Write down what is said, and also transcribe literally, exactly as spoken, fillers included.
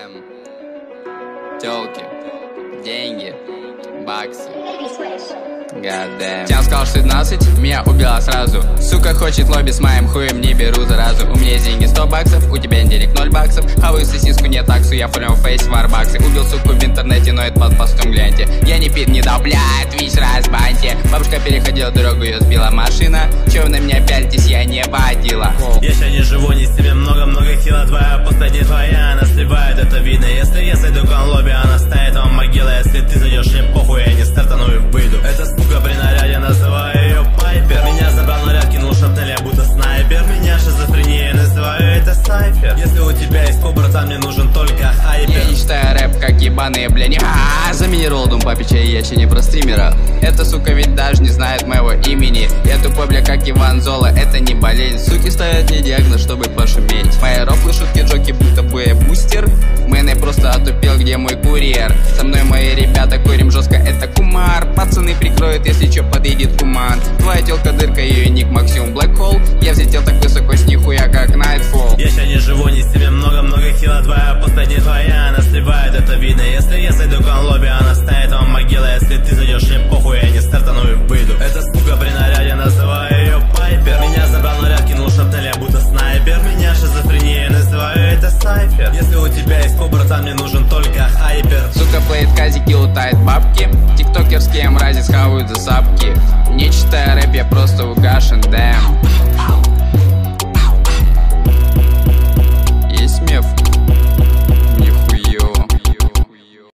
Дэм. Тёлки, деньги, баксы. Гадэм. Тем сказал шестнадцать, меня убила сразу. Сука хочет лобби с моим хуем, не беру заразу. У меня есть деньги сто баксов, у тебя денег ноль баксов. Хаваю сосиску, не таксу, я фолим фейс в варбаксы. Убил суку в интернете, но это под постом гляньте. Я не пит, не дал, блядь, весь раз баньте. Бабушка переходила дорогу, ее сбила машина. Че вы на меня пялитесь, я не водила. Я ща не живу, не себе много-много хила. Твоя поста не твоя, она сливает, это видно. Если я зайду к лобби, она станет вам могила. Если ты зайдешь, мне похуй, я не стартану и выйду. Это сука при наряде, называю ее Пайпер. Меня забрал наряд, кинул шаптель, я будто снайпер. Меня шизофрения, называю это сайфер. Если у тебя есть по, братан, мне нужен только хайпер. Я не читаю рэп, как ебаные, бля, не а заминировал Дум Папича, и я че не про стримера. Эта сука ведь даже не знает моего имени. Я тупой, бля, как Иван Зола, это не болезнь. Суки ставят мне диагноз, чтобы пошуметь. Мои рофлы, шутки, джоки, будто бы я бустер. Мэн, я просто отупел, где мой курьер. Со мной мои ребята курим жестко, это кумар. Пацаны прикроют, если чё, подъедет куман. Твоя тёлка дырка, ее ник максимум black hole. Я взлетел так высоко с нихуя, как Nightfall. Я ща не живу, не себе много-много хила. Твоя поста не твоя, она сливает, это видно. Если я зайду к лобби, она станет вам могила. Если ты зайдешь, мне похуй, я не стартану и выйду. Это сука при наряде, называю ее Пайпер. Меня забрал наряд, кинул шаптель, я будто снайпер. Меня шизофрения, называю это сайфер. Если у тебя есть по, братан, мне нужен только хайпер. Сука плеит казики, лутает бабки. Тиктокерские мрази схавают за сапки. Не читая рэп, я просто угашен, дэм.